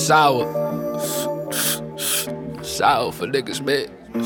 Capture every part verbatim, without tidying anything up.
Sour. Sour for niggas, man.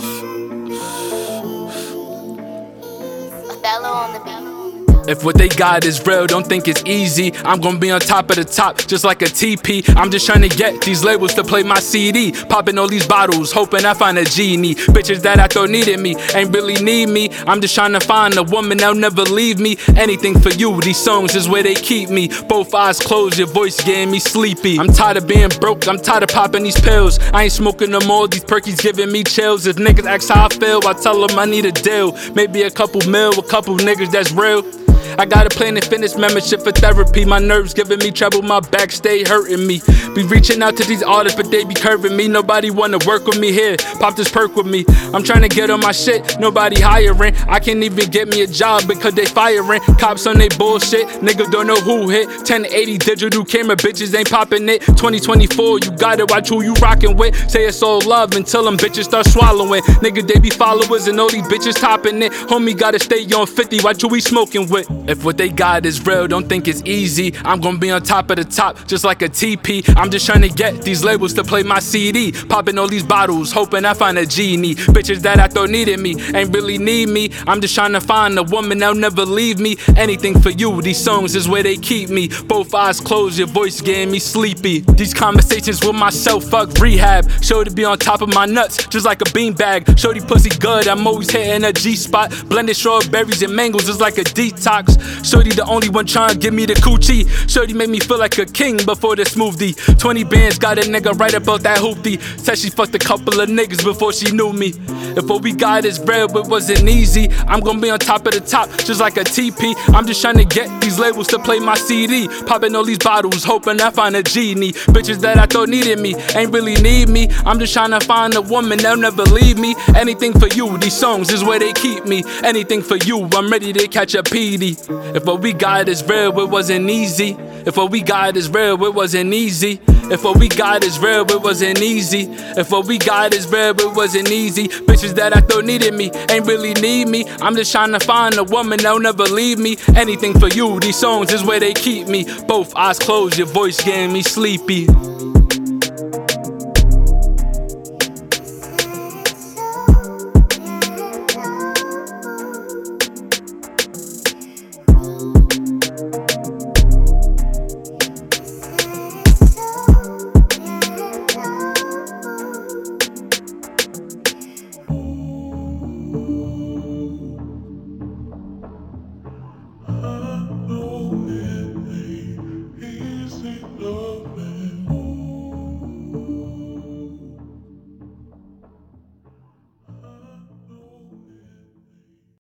Othello on the beat. If what they got is real, don't think it's easy. I'm gonna be on top of the top, just like a T P. I'm just trying to get these labels to play my C D. Popping all these bottles, hoping I find a genie. Bitches that I thought needed me, ain't really need me. I'm just trying to find a woman that'll never leave me. Anything for you, these songs is where they keep me. Both eyes closed, your voice getting me sleepy. I'm tired of being broke, I'm tired of popping these pills. I ain't smoking no more, these perkies giving me chills. If niggas ask how I feel, I tell them I need a deal. Maybe a couple mil, a couple niggas that's real. I got a Planet Fitness membership for therapy. My nerves giving me trouble, my back stay hurting me. Be reaching out to these artists, but they be curving me. Nobody wanna work with me here, pop this perk with me. I'm trying to get on my shit, nobody hiring. I can't even get me a job because they firing. Cops on they bullshit, niggas don't know who hit. ten eighty digital camera, bitches ain't popping it. twenty twenty-four, you gotta watch who you rockin' with. Say it's all love until them bitches start swallowing. Niggas, they be followers and all these bitches topping it. Homie gotta stay on fifty, watch who we smoking with. If what they got is real, don't think it's easy. I'm gonna be on top of the top, just like a T P. I'm just trying to get these labels to play my C D. Popping all these bottles, hoping I find a genie. Bitches that I thought needed me, ain't really need me. I'm just trying to find a woman that'll never leave me. Anything for you, these songs is where they keep me. Both eyes closed, your voice getting me sleepy. These conversations with myself, fuck rehab. Shorty be on top of my nuts, just like a beanbag. Shorty pussy good, I'm always hitting a G-spot. Blended strawberries and mangoes just like a detox. Shorty the only one tryna give me the coochie. Shorty made me feel like a king before the smoothie. twenty bands got a nigga right about that hoopty. Said she fucked a couple of niggas before she knew me. If what we got is real, it wasn't easy. I'm gonna be on top of the top, just like a T P. I'm just trying to get these labels to play my C D. Popping all these bottles, hoping I find a genie. Bitches that I thought needed me, ain't really need me. I'm just trying to find a woman that'll never leave me. Anything for you, these songs is where they keep me. Anything for you, I'm ready to catch a P D. If what we got is real, it wasn't easy. If what we got is real, it wasn't easy. If what we got is real, it wasn't easy. If what we got is real, it wasn't easy. Bitches that I thought needed me, ain't really need me. I'm just trying to find a woman that'll never leave me. Anything for you, these songs is where they keep me. Both eyes closed, your voice getting me sleepy.